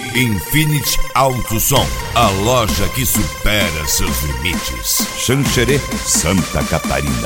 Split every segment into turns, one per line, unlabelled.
Infinity Auto Som, a loja que supera seus limites. Xanxerê, Santa Catarina.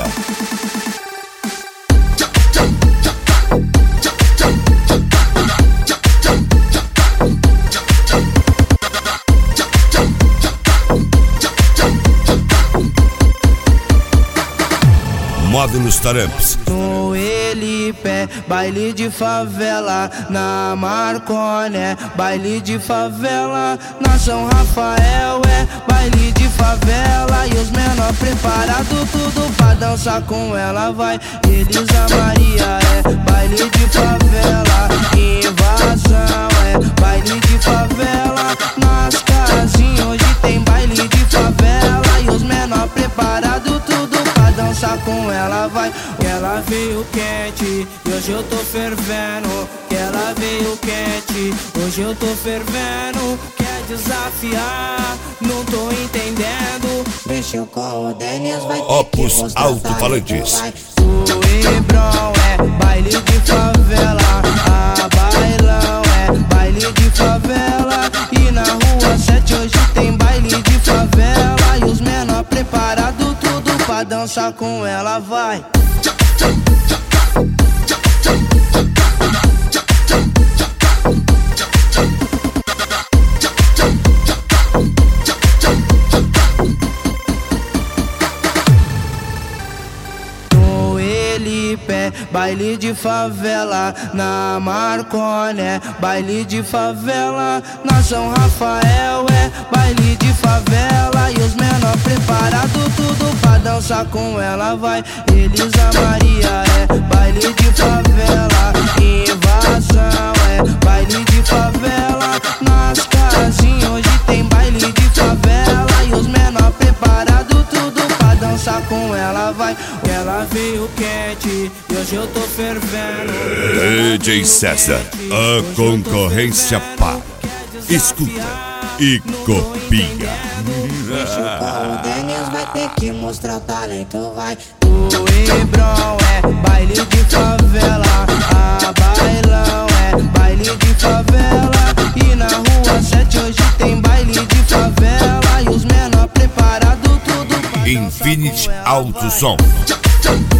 Módulos Taramps.
No Elipé, baile de favela. Na Marconé, baile de favela. Na São Rafael é baile de favela. E os menor preparado tudo pra dançar com ela vai. Elisa Maria é baile de favela. Invasão é baile de favela. Nas casinhas hoje tem baile de favela. E os menor preparado tudo pra dançar com ela vai. Ela veio quente e hoje eu tô fervendo. Ela veio quente, hoje eu tô fervendo. Quer desafiar, não tô entendendo. Mexeu com o Denis, vai ter
Opus Alto-Falantes.
O Hebron é baile de favela. A Bailão é baile de favela. E na rua 7 hoje tem baile de favela. E os menor preparado tudo pra dançar com ela vai. No Elipé, baile de favela. Na Marconé, baile de favela. Na São Rafael é baile de favela. E os menor preparado tudo pra dançar com ela vai. Elisa Maria é baile de favela. Invasão é baile de favela. Nas casinhas hoje tem baile de favela. E os menor preparado tudo pra dançar com ela vai. Ela veio quente e hoje eu tô fervendo.
DJ César, a concorrência pá. Escuta e copia.
O Denis vai ter que mostrar o talento vai. O Hebron é baile de favela. A Bailão é baile de favela. E na rua 7 hoje tem baile de favela. E os menor preparado tudo pra
Infinity Auto Som.